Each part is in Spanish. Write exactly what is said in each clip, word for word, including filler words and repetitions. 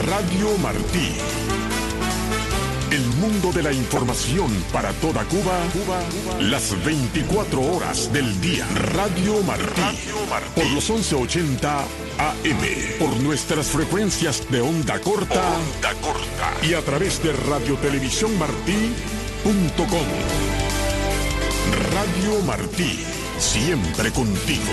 Radio Martí. El mundo de la información para toda Cuba, Cuba, Cuba, las veinticuatro horas del día. Radio Martí. Radio Martí. Por los once ochenta A M. Por nuestras frecuencias de onda corta. Onda corta. Y a través de radio televisión martí punto com. Radio Martí. Siempre contigo.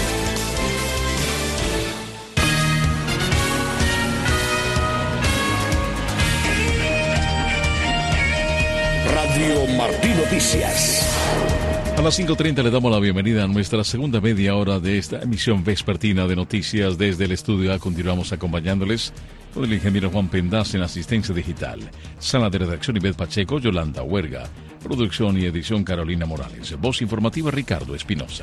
Radio Martí Noticias. A las cinco treinta le damos la bienvenida a nuestra segunda media hora de esta emisión vespertina de noticias desde el estudio A. Continuamos acompañándoles con el ingeniero Juan Pendaz en asistencia digital, sala de redacción Ivette Pacheco, Yolanda Huerga, producción y edición Carolina Morales, voz informativa Ricardo Espinosa.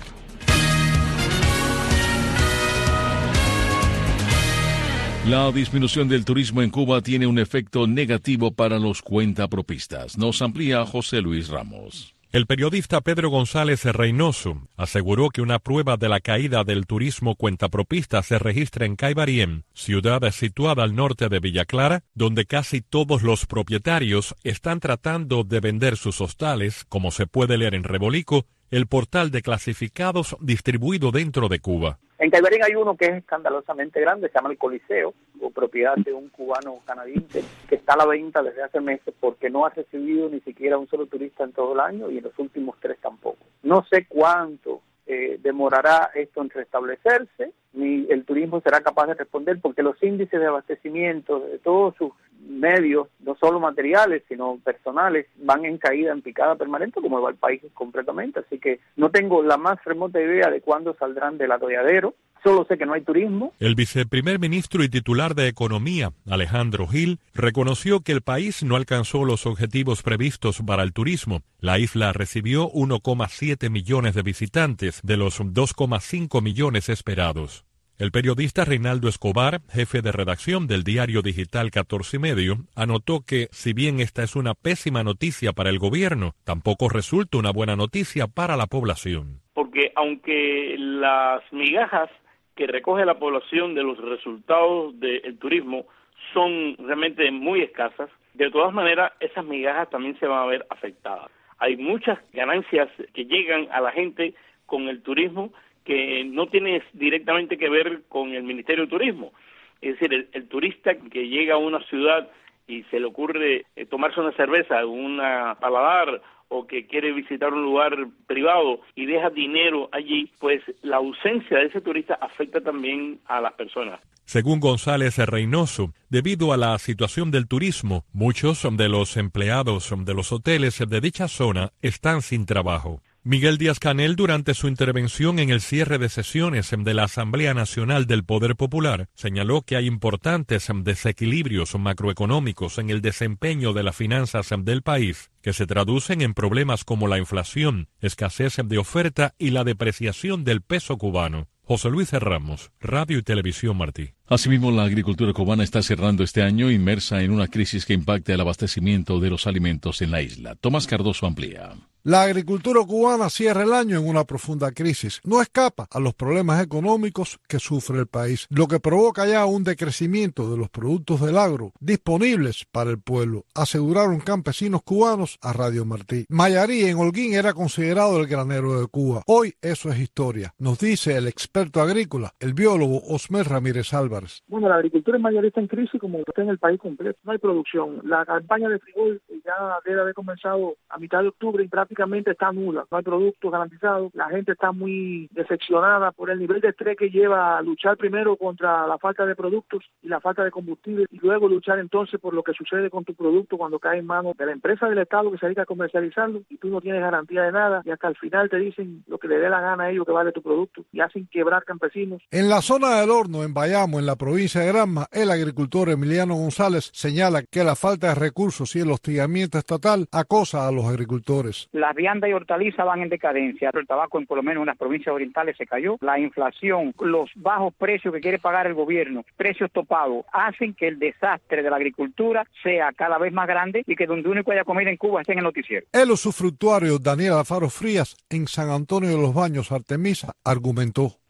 La disminución del turismo en Cuba tiene un efecto negativo para los cuentapropistas. Nos amplía José Luis Ramos. El periodista Pedro González Reynoso aseguró que una prueba de la caída del turismo cuentapropista se registra en Caibariem, ciudad situada al norte de Villa Clara, donde casi todos los propietarios están tratando de vender sus hostales, como se puede leer en Rebolico, el portal de clasificados distribuido dentro de Cuba. En Caibariem hay uno que es escandalosamente grande, se llama el Coliseo, o propiedad de un cubano canadiense, que está a la venta desde hace meses porque no ha recibido ni siquiera un solo turista en todo el año y en los últimos tres tampoco. No sé cuánto eh, demorará esto en restablecerse, ni el turismo será capaz de responder porque los índices de abastecimiento de todos sus medios, no solo materiales, sino personales, van en caída, en picada permanente, como va el país completamente. Así que no tengo la más remota idea de cuándo saldrán del atolladero. Solo sé que no hay turismo. El viceprimer ministro y titular de Economía, Alejandro Gil, reconoció que el país no alcanzó los objetivos previstos para el turismo. La isla recibió uno coma siete millones de visitantes de los dos coma cinco millones esperados. El periodista Reinaldo Escobar, jefe de redacción del diario digital catorce y medio, anotó que, si bien esta es una pésima noticia para el gobierno, tampoco resulta una buena noticia para la población. Porque aunque las migajas que recoge la población de los resultados del turismo son realmente muy escasas, de todas maneras esas migajas también se van a ver afectadas. Hay muchas ganancias que llegan a la gente con el turismo que no tiene directamente que ver con el Ministerio de Turismo. Es decir, el, el turista que llega a una ciudad y se le ocurre eh, tomarse una cerveza en una paladar o que quiere visitar un lugar privado y deja dinero allí, pues la ausencia de ese turista afecta también a las personas. Según González Reynoso, debido a la situación del turismo, muchos de los empleados de los hoteles de dicha zona están sin trabajo. Miguel Díaz-Canel, durante su intervención en el cierre de sesiones de la Asamblea Nacional del Poder Popular, señaló que hay importantes desequilibrios macroeconómicos en el desempeño de las finanzas del país, que se traducen en problemas como la inflación, escasez de oferta y la depreciación del peso cubano. José Luis Ramos, Radio y Televisión Martí. Asimismo, la agricultura cubana está cerrando este año inmersa en una crisis que impacta el abastecimiento de los alimentos en la isla. Tomás Cardoso amplía. La agricultura cubana cierra el año en una profunda crisis. No escapa a los problemas económicos que sufre el país, lo que provoca ya un decrecimiento de los productos del agro disponibles para el pueblo, aseguraron campesinos cubanos a Radio Martí. Mayarí en Holguín era considerado el granero de Cuba. Hoy eso es historia, nos dice el experto agrícola, el biólogo Osmer Ramírez Álvarez. Bueno, la agricultura en Mayarí está en crisis como está en el país completo. No hay producción. La campaña de frijol ya debe haber comenzado a mitad de octubre y prácticamente está nula, no hay productos garantizados, la gente está muy decepcionada por el nivel de estrés que lleva a luchar primero contra la falta de productos y la falta de combustible y luego luchar entonces por lo que sucede con tu producto cuando cae en manos de la empresa del Estado que se dedica a comercializarlo y tú no tienes garantía de nada y hasta el final te dicen lo que le dé la gana a ellos que vale tu producto y hacen quebrar campesinos. En la zona del Horno, en Bayamo, en la provincia de Granma, el agricultor Emiliano González señala que la falta de recursos y el hostigamiento estatal acosa a los agricultores. Las viandas y hortalizas van en decadencia. El tabaco en por lo menos en las provincias orientales se cayó. La inflación, los bajos precios que quiere pagar el gobierno, precios topados, hacen que el desastre de la agricultura sea cada vez más grande y que donde único haya comida en Cuba esté en el noticiero. El usufructuario Daniel Alfaro Frías, en San Antonio de los Baños, Artemisa, argumentó.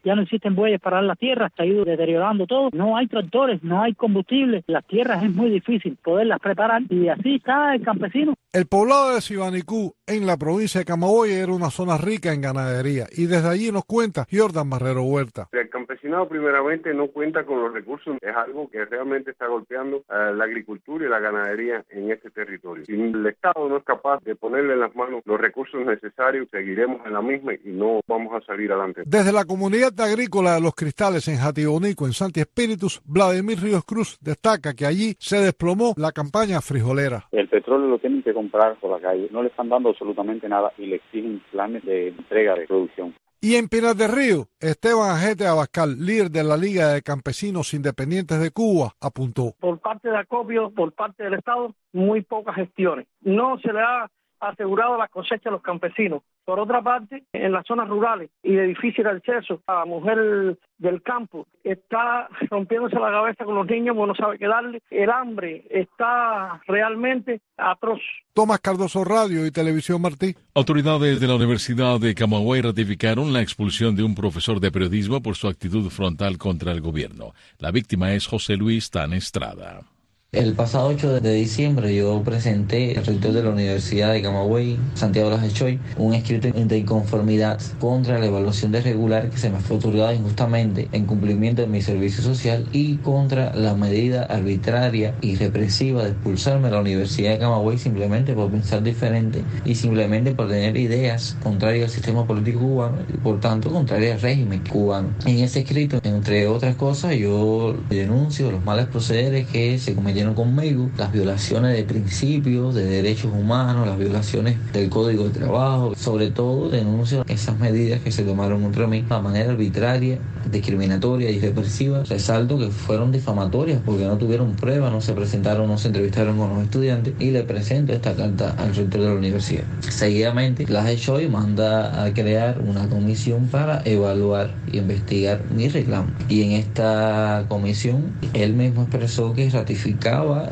ya no existen bueyes para dar las tierras, se ha ido deteriorando todo, no hay tractores, no hay combustible, las tierras es muy difícil poderlas preparar y así está el campesino. El poblado de Sibanicú, en la provincia de Camagüey, era una zona rica en ganadería y desde allí nos cuenta Jordan Barrero Huerta. El campesinado primeramente no cuenta con los recursos, es algo que realmente está golpeando a la agricultura y la ganadería en este territorio. Si el Estado no es capaz de ponerle en las manos los recursos necesarios, seguiremos en la misma y no vamos a salir adelante. Desde la comunidad agrícola de Los Cristales en Jatibonico, en Santi Espíritus, Vladimir Ríos Cruz destaca que allí se desplomó la campaña frijolera. El petróleo lo tienen que comprar por la calle, no le están dando absolutamente nada y le exigen planes de entrega de producción. Y en Pinar del Río, Esteban Ajete Abascal, líder de la Liga de Campesinos Independientes de Cuba, apuntó. Por parte de Acopio, por parte del Estado, muy pocas gestiones. No se le ha asegurado la cosecha a los campesinos. Por otra parte, en las zonas rurales y de difícil acceso, a la mujer del campo está rompiéndose la cabeza con los niños porque no sabe qué darle. El hambre está realmente atroz. Tomás Cardoso, Radio y Televisión Martí. Autoridades de la Universidad de Camagüey ratificaron la expulsión de un profesor de periodismo por su actitud frontal contra el gobierno. La víctima es José Luis Tan Estrada. El pasado ocho de diciembre yo presenté al rector de la Universidad de Camagüey, Santiago Lajechoy, un escrito de inconformidad contra la evaluación de regular que se me fue otorgada injustamente en cumplimiento de mi servicio social y contra la medida arbitraria y represiva de expulsarme de la Universidad de Camagüey simplemente por pensar diferente y simplemente por tener ideas contrarias al sistema político cubano y por tanto contrarias al régimen cubano. En ese escrito, entre otras cosas, yo denuncio los malos procederes que se cometieron conmigo, las violaciones de principios, de derechos humanos, las violaciones del Código de Trabajo. Sobre todo denuncio esas medidas que se tomaron contra mí de manera arbitraria, discriminatoria y represiva. Resalto que fueron difamatorias porque no tuvieron pruebas, no se presentaron, no se entrevistaron con los estudiantes y le presento esta carta al rector de la universidad. Seguidamente, Lajechoy manda a crear una comisión para evaluar y investigar mi reclamo. Y en esta comisión, él mismo expresó que ratificaba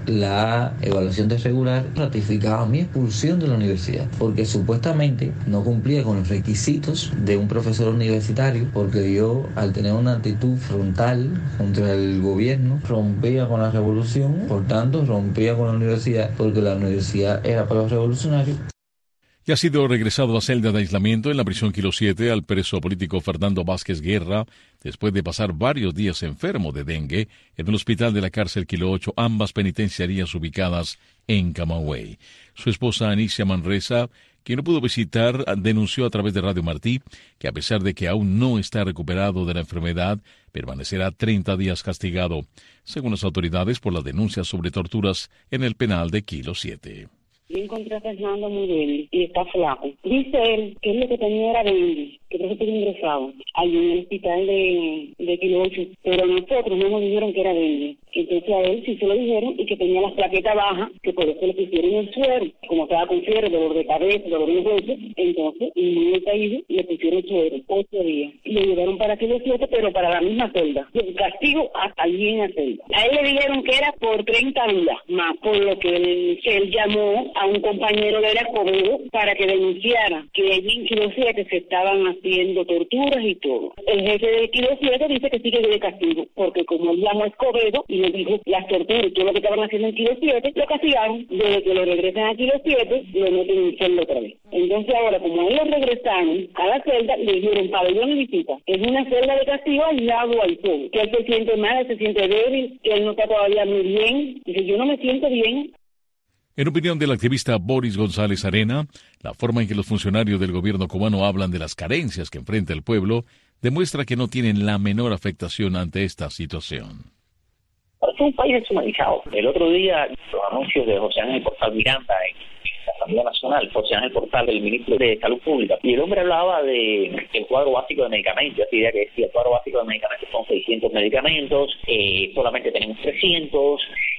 la evaluación de regular, ratificaba mi expulsión de la universidad, porque supuestamente no cumplía con los requisitos de un profesor universitario, porque yo, al tener una actitud frontal contra el gobierno, rompía con la revolución, por tanto, rompía con la universidad, porque la universidad era para los revolucionarios. Y ha sido regresado a celda de aislamiento en la prisión Kilo siete al preso político Fernando Vázquez Guerra, después de pasar varios días enfermo de dengue en el hospital de la cárcel Kilo ocho, ambas penitenciarías ubicadas en Camagüey. Su esposa Anicia Manresa, quien no pudo visitar, denunció a través de Radio Martí que a pesar de que aún no está recuperado de la enfermedad, permanecerá treinta días castigado, según las autoridades, por las denuncias sobre torturas en el penal de Kilo siete. Yo encontré a Fernando muy débil y está flaco. Dice él que él lo que tenía era dengue, que por eso estuvo ingresado allí en el hospital de, de Kilo ocho, pero nosotros no nos dijeron que era dengue. Entonces a él sí se lo dijeron y que tenía las plaquetas bajas, que por eso le pusieron el suero. Como estaba con fiebre, dolor de cabeza, dolor de hueso, entonces muy caído le pusieron el suero, ocho días. Y lo llevaron para Kilo siete, pero para la misma celda. El castigo hasta allí en la celda. A él le dijeron que era por treinta días, más por lo que él, que él llamó a un compañero de la Escobedo para que denunciara que allí en Kilo siete se estaban haciendo torturas y todo. El jefe de Kilo siete dice que sigue de castigo, porque como él llamó a Escobedo y le dijo las torturas y todo lo que estaban haciendo en Kilo siete, lo castigaron. Desde que lo regresan a Kilo siete, lo meten en celda otra vez. Entonces ahora, como a él lo regresaron a la celda, le dijeron pabellón y visita. Es una celda de castigo aislado al todo. Que él se siente mal, se siente débil, que él no está todavía muy bien. Dice, yo no me siento bien. En opinión del activista Boris González Arena, la forma en que los funcionarios del gobierno cubano hablan de las carencias que enfrenta el pueblo demuestra que no tienen la menor afectación ante esta situación. Es un país deshumanizado. El otro día, los anuncios de José Ángel Portal Miranda en la Asamblea Nacional, José Ángel Portal, el ministro de Salud Pública, y el hombre hablaba de el cuadro básico de medicamentos. Esa idea que decía, el cuadro básico de medicamentos son seiscientos medicamentos, eh, solamente tenemos trescientos,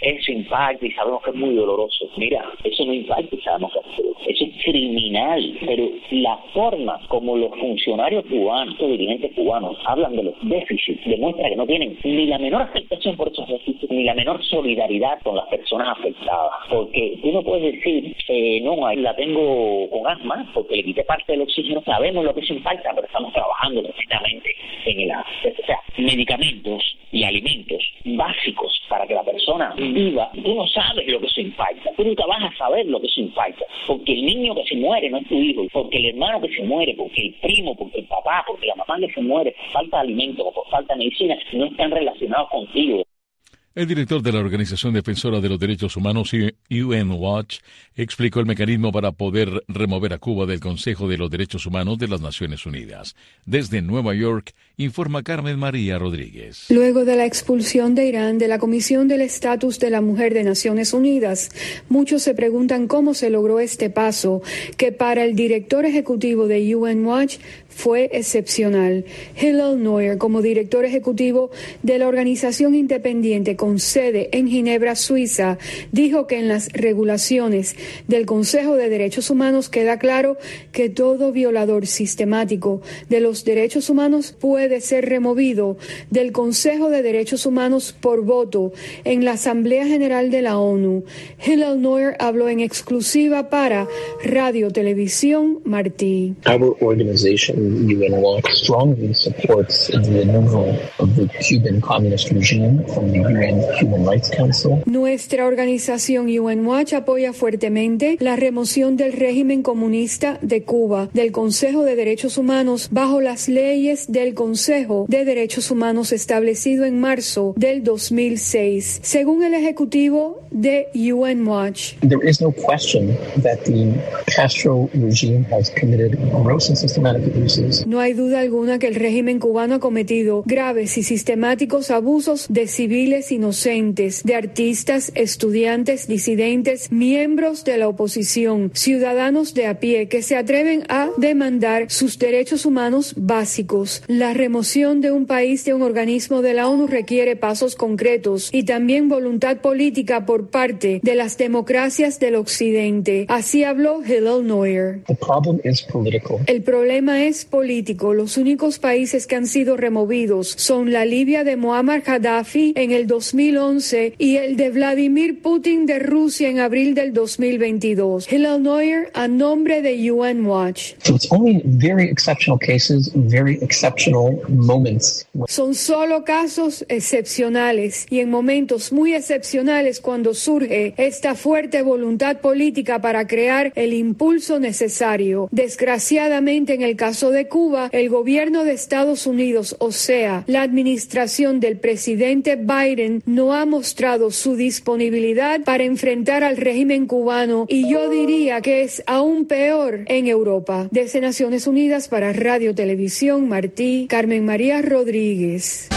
eso impacta y sabemos que es muy doloroso. Mira, eso no impacta y sabemos que es doloroso. Eso es criminal, pero la forma como los funcionarios cubanos, los dirigentes cubanos, hablan de los déficits, demuestra que no tienen ni la menor afectación por esos déficits, ni la menor solidaridad con las personas afectadas. Porque tú no puedes decir, eh, no, ahí la tengo con asma, porque le quité parte del oxígeno. Sabemos lo que eso impacta, pero estamos trabajando precisamente en el... O sea, medicamentos y alimentos básicos para que la persona viva. Tú no sabes lo que eso impacta. Tú nunca vas a saber lo que eso impacta. Porque el niño que se muere no es tu hijo. Porque el hermano que se muere, porque el primo, porque el papá, porque la mamá que se muere por falta de alimentos o por falta de medicina, no están relacionados contigo. El director de la Organización Defensora de los Derechos Humanos, U N Watch, explicó el mecanismo para poder remover a Cuba del Consejo de los Derechos Humanos de las Naciones Unidas. Desde Nueva York, informa Carmen María Rodríguez. Luego de la expulsión de Irán de la Comisión del Estatus de la Mujer de Naciones Unidas, muchos se preguntan cómo se logró este paso, que para el director ejecutivo de U N Watch fue excepcional. Hillel Neuer, como director ejecutivo de la organización independiente con sede en Ginebra, Suiza, dijo que en las regulaciones del Consejo de Derechos Humanos queda claro que todo violador sistemático de los derechos humanos puede ser removido del Consejo de Derechos Humanos por voto en la Asamblea General de la ONU. Hillel Neuer habló en exclusiva para Radio Televisión Martí. Our organization U N Watch strongly supports the removal of the Cuban communist regime from the U N Human Rights Council. Nuestra organización U N Watch apoya fuertemente la remoción del régimen comunista de Cuba del Consejo de Derechos Humanos bajo las leyes del Consejo de Derechos Humanos establecido en marzo del dos mil seis. Según el ejecutivo de U N Watch, there is no question that the Castro regime has committed gross and systematic abuses. No hay duda alguna que el régimen cubano ha cometido graves y sistemáticos abusos de civiles inocentes, de artistas, estudiantes, disidentes, miembros de la oposición, ciudadanos de a pie que se atreven a demandar sus derechos humanos básicos. La remoción de un país de un organismo de la ONU requiere pasos concretos y también voluntad política por parte de las democracias del Occidente. Así habló Hillel Neuer. The problem is political. El problema es político. Los únicos países que han sido removidos son la Libia de Muammar Gaddafi en el dos mil once y el de Vladimir Putin de Rusia en abril del dos mil veintidós. Hillel Neuer a nombre de U N Watch. So it's only very exceptional cases, very exceptional moments. Son solo casos excepcionales y en momentos muy excepcionales cuando surge esta fuerte voluntad política para crear el impulso necesario. Desgraciadamente, en el caso de Cuba, el gobierno de Estados Unidos, o sea, la administración del presidente Biden, no ha mostrado su disponibilidad para enfrentar al régimen cubano y yo diría que es aún peor en Europa. Desde Naciones Unidas para Radio Televisión Martí, Carmen María Rodríguez.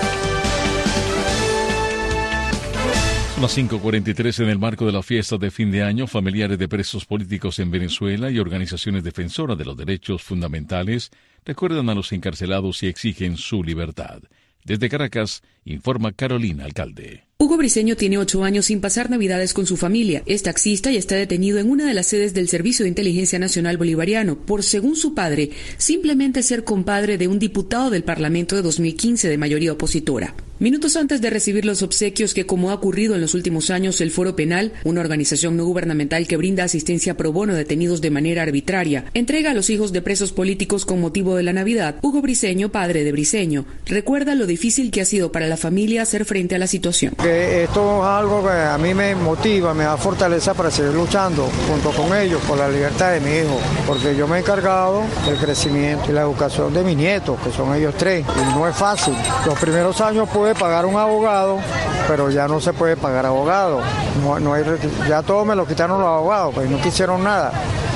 Son las cinco cuarenta y tres. En el marco de la fiesta de fin de año, familiares de presos políticos en Venezuela y organizaciones defensoras de los derechos fundamentales recuerdan a los encarcelados y exigen su libertad. Desde Caracas, informa Carolina Alcalde. Hugo Briceño tiene ocho años sin pasar Navidades con su familia. Es taxista y está detenido en una de las sedes del Servicio de Inteligencia Nacional Bolivariano por, según su padre, simplemente ser compadre de un diputado del Parlamento de dos mil quince de mayoría opositora. Minutos antes de recibir los obsequios que, como ha ocurrido en los últimos años, el Foro Penal, una organización no gubernamental que brinda asistencia pro bono a detenidos de manera arbitraria, entrega a los hijos de presos políticos con motivo de la Navidad, Hugo Briceño, padre de Briceño, recuerda lo difícil que ha sido para la familia hacer frente a la situación. Que esto es algo que a mí me motiva, me da fortaleza para seguir luchando junto con ellos por la libertad de mi hijo, porque yo me he encargado del crecimiento y la educación de mis nietos, que son ellos tres, y no es fácil. Los primeros años pude pagar un abogado, pero ya no se puede pagar abogado. No, no hay, ya todo me lo quitaron los abogados, pues no quisieron nada.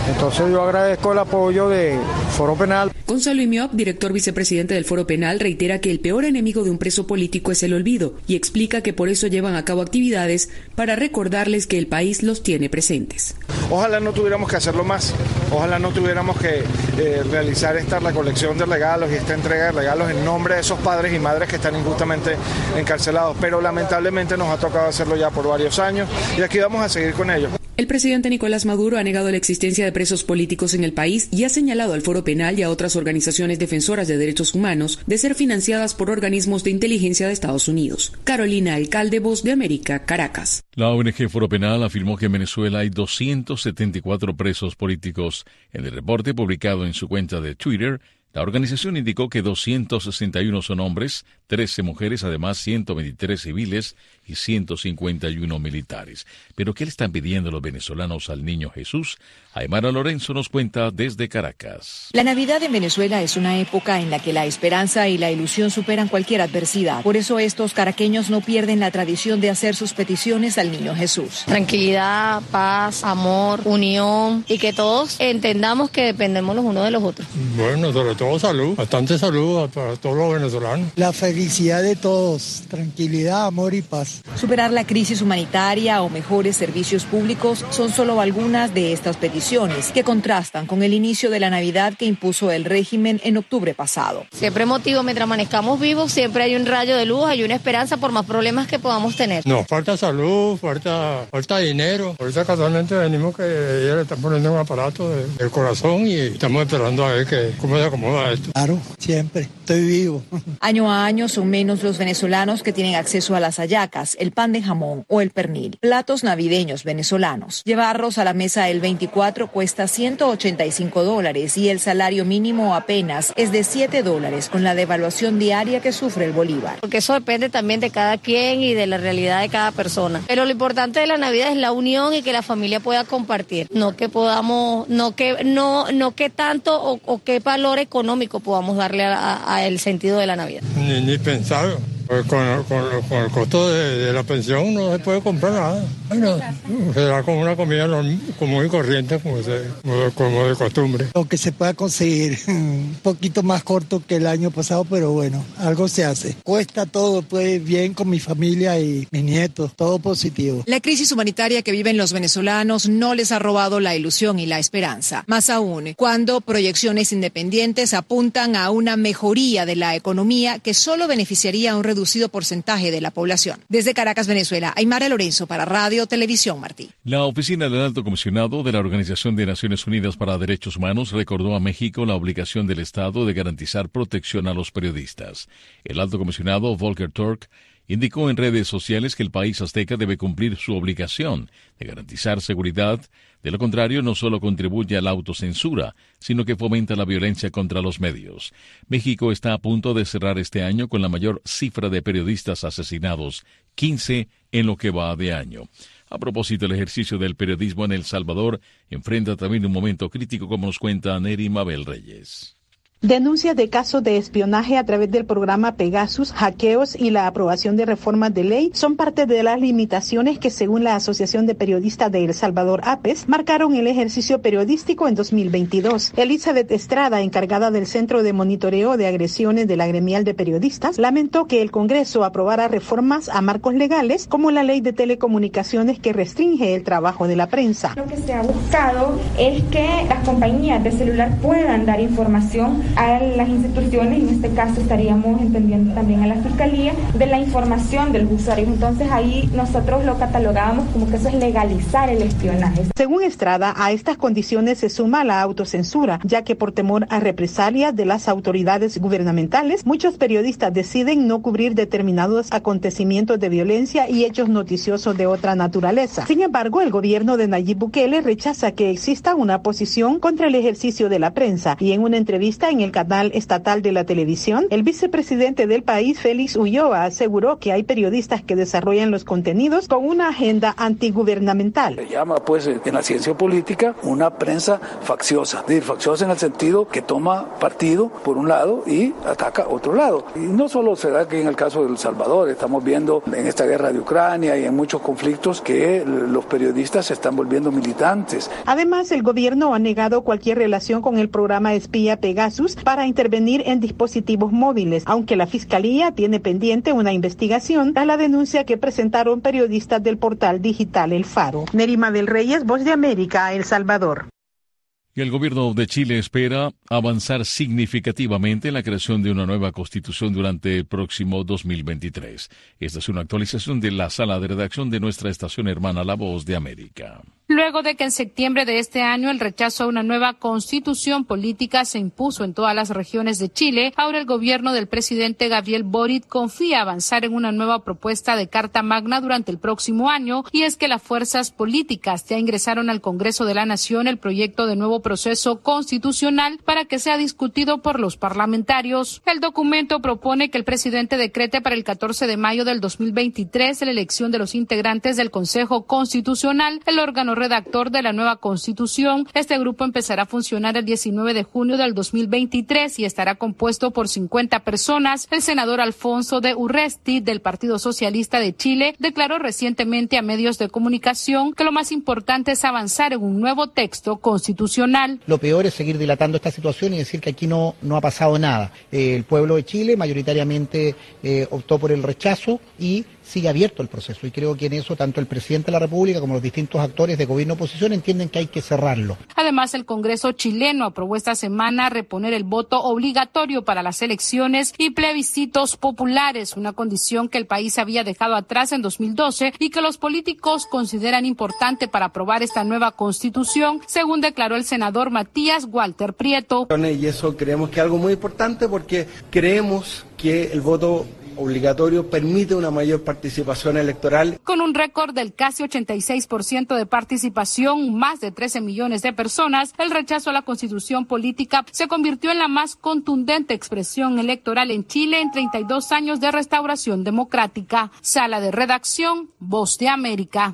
Entonces yo agradezco el apoyo de Foro Penal. Gonzalo Imiop, director vicepresidente del Foro Penal, reitera que el peor enemigo de un preso político es el olvido y explica que por eso llevan a cabo actividades para recordarles que el país los tiene presentes. Ojalá no tuviéramos que hacerlo más, ojalá no tuviéramos que eh, realizar esta recolección de regalos y esta entrega de regalos en nombre de esos padres y madres que están injustamente encarcelados, pero lamentablemente nos ha tocado hacerlo ya por varios años y aquí vamos a seguir con ello. El presidente Nicolás Maduro ha negado la existencia de presos políticos en el país y ha señalado al Foro Penal y a otras organizaciones defensoras de derechos humanos de ser financiadas por organismos de inteligencia de Estados Unidos. Carolina Alcalde, Voz de América, Caracas. La O N G Foro Penal afirmó que en Venezuela hay doscientos setenta y cuatro presos políticos. En el reporte publicado en su cuenta de Twitter, la organización indicó que doscientos sesenta y uno son hombres, trece mujeres, además ciento veintitrés civiles y ciento cincuenta y uno militares. ¿Pero qué le están pidiendo los venezolanos al niño Jesús? Aymara Lorenzo nos cuenta desde Caracas. La Navidad en Venezuela es una época en la que la esperanza y la ilusión superan cualquier adversidad. Por eso estos caraqueños no pierden la tradición de hacer sus peticiones al niño Jesús. Tranquilidad, paz, amor, unión y que todos entendamos que dependemos los unos de los otros. Bueno, sobre todo salud, bastante salud para todos los venezolanos. La felicidad de todos, tranquilidad, amor y paz. Superar la crisis humanitaria o mejores servicios públicos son solo algunas de estas peticiones que contrastan con el inicio de la Navidad que impuso el régimen en octubre pasado. Siempre emotivo, mientras amanezcamos vivos, siempre hay un rayo de luz, hay una esperanza por más problemas que podamos tener. No, falta salud, falta, falta dinero. Ahorita casualmente venimos que ella le están poniendo un aparato de, del corazón y estamos esperando a ver que, cómo se acomoda esto. Claro, siempre, estoy vivo. Año a año son menos los venezolanos que tienen acceso a las hallacas, el pan de jamón o el pernil, platos navideños venezolanos. Llevarlos a la mesa el veinticuatro cuesta ciento ochenta y cinco dólares y el salario mínimo apenas es de siete dólares con la devaluación diaria que sufre el bolívar. Porque eso depende también de cada quien y de la realidad de cada persona. Pero lo importante de la Navidad es la unión y que la familia pueda compartir, no que podamos, no que no no que tanto o, o qué valor económico podamos darle a el sentido de la Navidad. Ni, ni pensar. Pues con, con, con el costo de, de la pensión no se puede comprar nada. Bueno, será como una comida normal, común y corriente, como, se, como, como de costumbre. Lo que se pueda conseguir, un poquito más corto que el año pasado, pero bueno, algo se hace. Cuesta todo, pues bien con mi familia y mis nietos, todo positivo. La crisis humanitaria que viven los venezolanos no les ha robado la ilusión y la esperanza. Más aún, cuando proyecciones independientes apuntan a una mejoría de la economía que solo beneficiaría a un reducido reducido porcentaje de la población. Desde Caracas, Venezuela, Aymara Lorenzo para Radio Televisión Martí. La Oficina del Alto Comisionado de la Organización de Naciones Unidas para Derechos Humanos recordó a México la obligación del Estado de garantizar protección a los periodistas. El Alto Comisionado Volker Turk indicó en redes sociales que el país azteca debe cumplir su obligación de garantizar seguridad. De lo contrario, no solo contribuye a la autocensura, sino que fomenta la violencia contra los medios. México está a punto de cerrar este año con la mayor cifra de periodistas asesinados, quince en lo que va de año. A propósito, el ejercicio del periodismo en El Salvador enfrenta también un momento crítico, como nos cuenta Neri Mabel Reyes. Denuncias de casos de espionaje a través del programa Pegasus, hackeos y la aprobación de reformas de ley son parte de las limitaciones que, según la Asociación de Periodistas de El Salvador, APES, marcaron el ejercicio periodístico en dos mil veintidós. Elizabeth Estrada, encargada del Centro de Monitoreo de Agresiones de la Gremial de Periodistas, lamentó que el Congreso aprobara reformas a marcos legales como la Ley de Telecomunicaciones que restringe el trabajo de la prensa. Lo que se ha buscado es que las compañías de celular puedan dar información a las instituciones, en este caso estaríamos entendiendo también a la Fiscalía, de la información de los usuarios. Entonces ahí nosotros lo catalogábamos como que eso es legalizar el espionaje. Según Estrada, a estas condiciones se suma la autocensura, ya que por temor a represalias de las autoridades gubernamentales, muchos periodistas deciden no cubrir determinados acontecimientos de violencia y hechos noticiosos de otra naturaleza. Sin embargo, el gobierno de Nayib Bukele rechaza que exista una posición contra el ejercicio de la prensa y en una entrevista en en el canal estatal de la televisión, el vicepresidente del país, Félix Ulloa, aseguró que hay periodistas que desarrollan los contenidos con una agenda antigubernamental. Se llama, pues, en la ciencia política, una prensa facciosa. Es decir, facciosa en el sentido que toma partido por un lado y ataca otro lado. Y no solo se da que en el caso de El Salvador, estamos viendo en esta guerra de Ucrania y en muchos conflictos que los periodistas se están volviendo militantes. Además, el gobierno ha negado cualquier relación con el programa espía Pegasus para intervenir en dispositivos móviles, aunque la Fiscalía tiene pendiente una investigación tras la denuncia que presentaron periodistas del portal digital El Faro. Nerima del Reyes, Voz de América, El Salvador. Y el gobierno de Chile espera avanzar significativamente en la creación de una nueva constitución durante el próximo dos mil veintitrés. Esta es una actualización de la sala de redacción de nuestra estación hermana La Voz de América. Luego de que en septiembre de este año el rechazo a una nueva constitución política se impuso en todas las regiones de Chile, ahora el gobierno del presidente Gabriel Boric confía avanzar en una nueva propuesta de Carta Magna durante el próximo año, y es que las fuerzas políticas ya ingresaron al Congreso de la Nación el proyecto de nuevo proceso constitucional para que sea discutido por los parlamentarios. El documento propone que el presidente decrete para el catorce de mayo del dos mil veintitrés la elección de los integrantes del Consejo Constitucional, el órgano redactor de la nueva Constitución. Este grupo empezará a funcionar el diecinueve de junio del dos mil veintitrés y estará compuesto por cincuenta personas. El senador Alfonso de Urresti, del Partido Socialista de Chile, declaró recientemente a medios de comunicación que lo más importante es avanzar en un nuevo texto constitucional. Lo peor es seguir dilatando esta situación y decir que aquí no, no ha pasado nada. Eh, el pueblo de Chile mayoritariamente eh, optó por el rechazo y sigue abierto el proceso, y creo que en eso tanto el presidente de la República como los distintos actores de gobierno y oposición entienden que hay que cerrarlo. Además, el Congreso chileno aprobó esta semana reponer el voto obligatorio para las elecciones y plebiscitos populares, una condición que el país había dejado atrás en dos mil doce y que los políticos consideran importante para aprobar esta nueva constitución, según declaró el senador Matías Walter Prieto. Y eso creemos que es algo muy importante porque creemos que el voto obligatorio permite una mayor participación electoral. Con un récord del casi ochenta y seis por ciento de participación, más de trece millones de personas, el rechazo a la constitución política se convirtió en la más contundente expresión electoral en Chile en treinta y dos años de restauración democrática. Sala de redacción, Voz de América.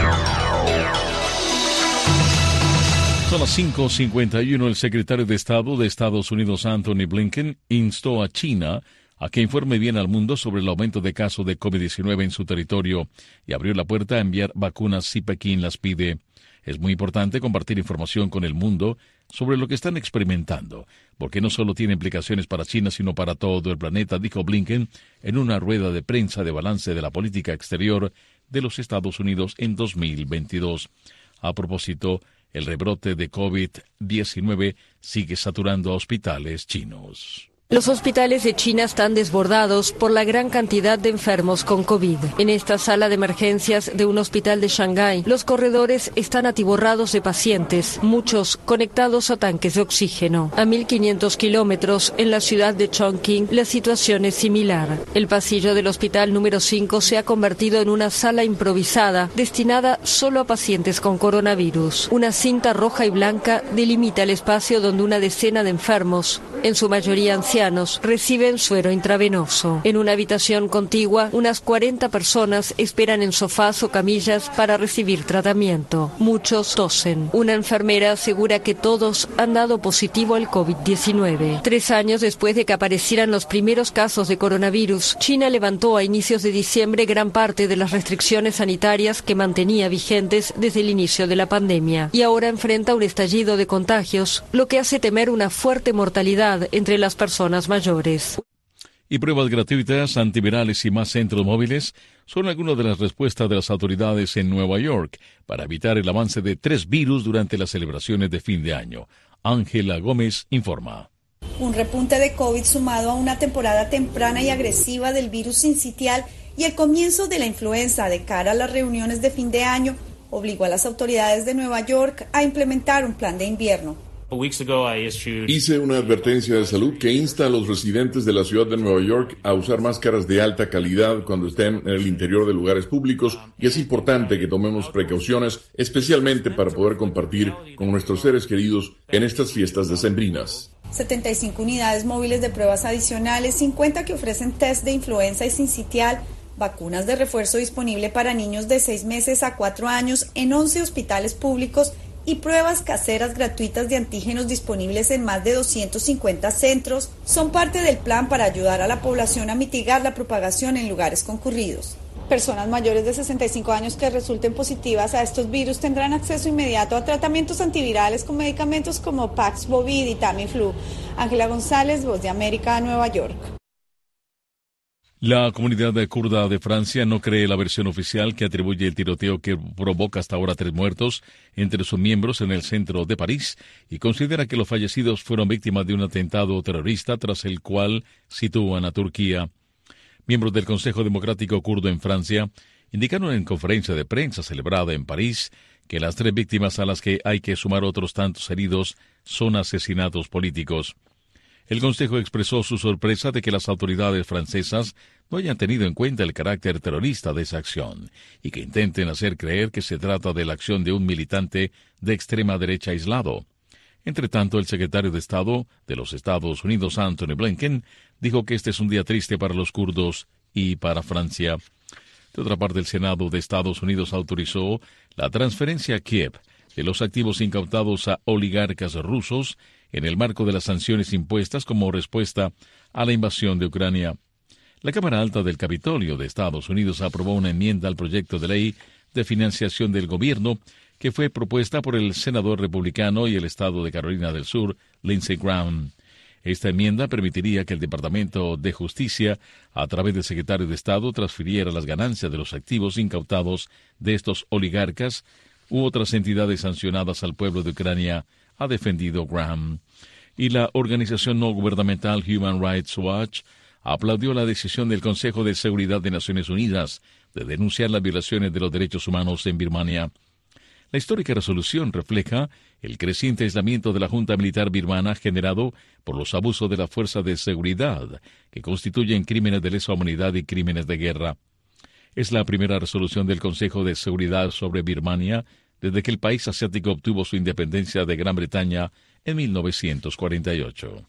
Son las cinco cincuenta y uno. El secretario de Estado de Estados Unidos, Anthony Blinken, instó a China a que informe bien al mundo sobre el aumento de casos de COVID diecinueve en su territorio y abrió la puerta a enviar vacunas si Pekín las pide. Es muy importante compartir información con el mundo sobre lo que están experimentando, porque no solo tiene implicaciones para China, sino para todo el planeta, dijo Blinken en una rueda de prensa de balance de la política exterior de los Estados Unidos en dos mil veintidós. A propósito, el rebrote de COVID diecinueve sigue saturando a hospitales chinos. Los hospitales de China están desbordados por la gran cantidad de enfermos con COVID. En esta sala de emergencias de un hospital de Shanghái, los corredores están atiborrados de pacientes, muchos conectados a tanques de oxígeno. A mil quinientos kilómetros, en la ciudad de Chongqing, la situación es similar. El pasillo del hospital número cinco se ha convertido en una sala improvisada, destinada solo a pacientes con coronavirus. Una cinta roja y blanca delimita el espacio donde una decena de enfermos, en su mayoría ancianos, reciben suero intravenoso. En una habitación contigua, unas cuarenta personas esperan en sofás o camillas para recibir tratamiento. Muchos tosen. Una enfermera asegura que todos han dado positivo al COVID diecinueve. Tres años después de que aparecieran los primeros casos de coronavirus, China levantó a inicios de diciembre gran parte de las restricciones sanitarias que mantenía vigentes desde el inicio de la pandemia. Y ahora enfrenta un estallido de contagios, lo que hace temer una fuerte mortalidad entre las personas mayores. Y pruebas gratuitas, antivirales y más centros móviles son algunas de las respuestas de las autoridades en Nueva York para evitar el avance de tres virus durante las celebraciones de fin de año. Ángela Gómez informa. Un repunte de COVID sumado a una temporada temprana y agresiva del virus sincitial y el comienzo de la influenza de cara a las reuniones de fin de año obligó a las autoridades de Nueva York a implementar un plan de invierno. Hice una advertencia de salud que insta a los residentes de la ciudad de Nueva York a usar máscaras de alta calidad cuando estén en el interior de lugares públicos, y es importante que tomemos precauciones, especialmente para poder compartir con nuestros seres queridos en estas fiestas decembrinas. setenta y cinco unidades móviles de pruebas adicionales, cincuenta que ofrecen test de influenza y sincitial, vacunas de refuerzo disponible para niños de seis meses a cuatro años en once hospitales públicos y pruebas caseras gratuitas de antígenos disponibles en más de doscientos cincuenta centros son parte del plan para ayudar a la población a mitigar la propagación en lugares concurridos. Personas mayores de sesenta y cinco años que resulten positivas a estos virus tendrán acceso inmediato a tratamientos antivirales con medicamentos como Paxlovid y Tamiflu. Ángela González, Voz de América, Nueva York. La comunidad kurda de Francia no cree la versión oficial que atribuye el tiroteo que provoca hasta ahora tres muertos entre sus miembros en el centro de París y considera que los fallecidos fueron víctimas de un atentado terrorista tras el cual sitúan a Turquía. Miembros del Consejo Democrático Kurdo en Francia indicaron en conferencia de prensa celebrada en París que las tres víctimas, a las que hay que sumar otros tantos heridos, son asesinatos políticos. El Consejo expresó su sorpresa de que las autoridades francesas no hayan tenido en cuenta el carácter terrorista de esa acción y que intenten hacer creer que se trata de la acción de un militante de extrema derecha aislado. Entre tanto, el secretario de Estado de los Estados Unidos, Antony Blinken, dijo que este es un día triste para los kurdos y para Francia. De otra parte, el Senado de Estados Unidos autorizó la transferencia a Kiev de los activos incautados a oligarcas rusos en el marco de las sanciones impuestas como respuesta a la invasión de Ucrania. La Cámara Alta del Capitolio de Estados Unidos aprobó una enmienda al proyecto de ley de financiación del gobierno que fue propuesta por el senador republicano y el estado de Carolina del Sur, Lindsey Graham. Esta enmienda permitiría que el Departamento de Justicia, a través del secretario de Estado, transfiriera las ganancias de los activos incautados de estos oligarcas u otras entidades sancionadas al pueblo de Ucrania, ha defendido Graham. Y la organización no gubernamental Human Rights Watch aplaudió la decisión del Consejo de Seguridad de Naciones Unidas de denunciar las violaciones de los derechos humanos en Birmania. La histórica resolución refleja el creciente aislamiento de la Junta Militar birmana generado por los abusos de la fuerza de seguridad, que constituyen crímenes de lesa humanidad y crímenes de guerra. Es la primera resolución del Consejo de Seguridad sobre Birmania desde que el país asiático obtuvo su independencia de Gran Bretaña en mil novecientos cuarenta y ocho.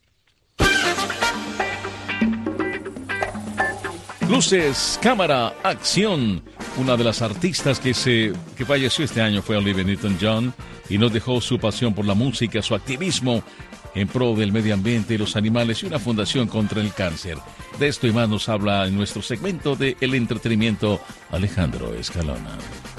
Luces, cámara, acción. Una de las artistas que se que falleció este año fue Olivia Newton-John y nos dejó su pasión por la música, su activismo en pro del medio ambiente y los animales y una fundación contra el cáncer. De esto y más nos habla en nuestro segmento de El Entretenimiento Alejandro Escalona.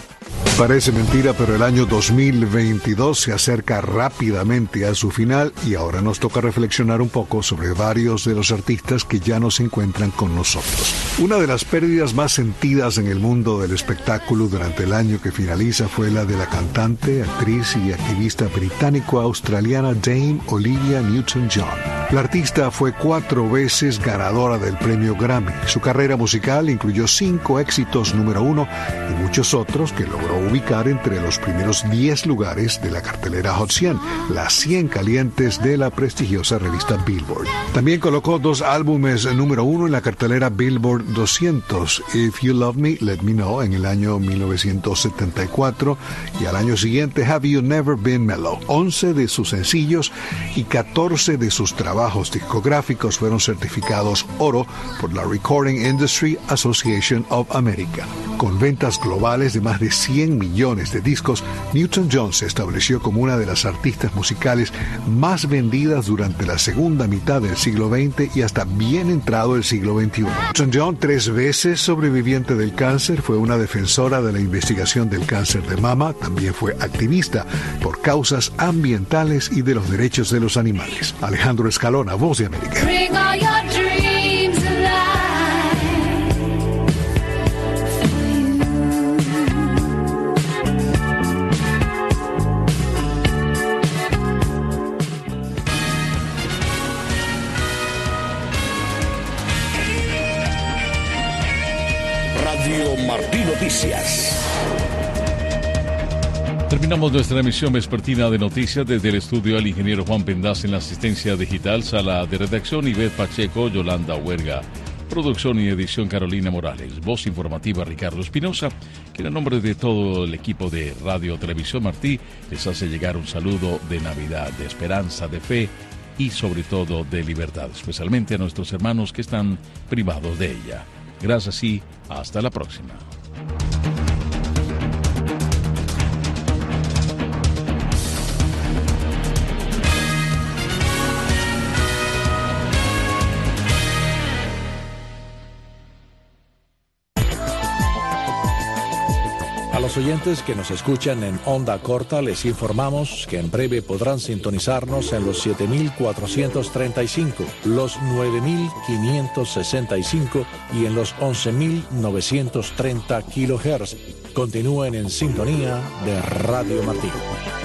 Parece mentira, pero el año dos mil veintidós se acerca rápidamente a su final y ahora nos toca reflexionar un poco sobre varios de los artistas que ya no se encuentran con nosotros. Una de las pérdidas más sentidas en el mundo del espectáculo durante el año que finaliza fue la de la cantante, actriz y activista británico-australiana Dame Olivia Newton-John. La artista fue cuatro veces ganadora del premio Grammy. Su carrera musical incluyó cinco éxitos número uno y muchos otros que logró ubicar entre los primeros diez lugares de la cartelera Hot cien, las cien calientes de la prestigiosa revista Billboard. También colocó dos álbumes número uno en la cartelera Billboard doscientos, If You Love Me, Let Me Know, en el año mil novecientos setenta y cuatro, y al año siguiente Have You Never Been Mellow. once de sus sencillos y catorce de sus trabajos discográficos fueron certificados oro por la Recording Industry Association of America. Con ventas globales de más de cien millones de discos, Newton-John se estableció como una de las artistas musicales más vendidas durante la segunda mitad del siglo veinte y hasta bien entrado el siglo veintiuno. Newton-John, tres veces sobreviviente del cáncer, fue una defensora de la investigación del cáncer de mama, también fue activista por causas ambientales y de los derechos de los animales. Alejandro Escalona, Voz de América. Radio Martí Noticias. Terminamos nuestra emisión vespertina de noticias desde el estudio al ingeniero Juan Pendaz en la asistencia digital, sala de redacción Ivette Pacheco, Yolanda Huerga, producción y edición Carolina Morales, voz informativa Ricardo Espinosa, que en nombre de todo el equipo de Radio Televisión Martí les hace llegar un saludo de Navidad, de esperanza, de fe y sobre todo de libertad, especialmente a nuestros hermanos que están privados de ella. Gracias y hasta la próxima. A los oyentes que nos escuchan en onda corta les informamos que en breve podrán sintonizarnos en los siete mil cuatrocientos treinta y cinco, los nueve mil quinientos sesenta y cinco y en los once mil novecientos treinta kilohertz. Continúen en sintonía de Radio Martí.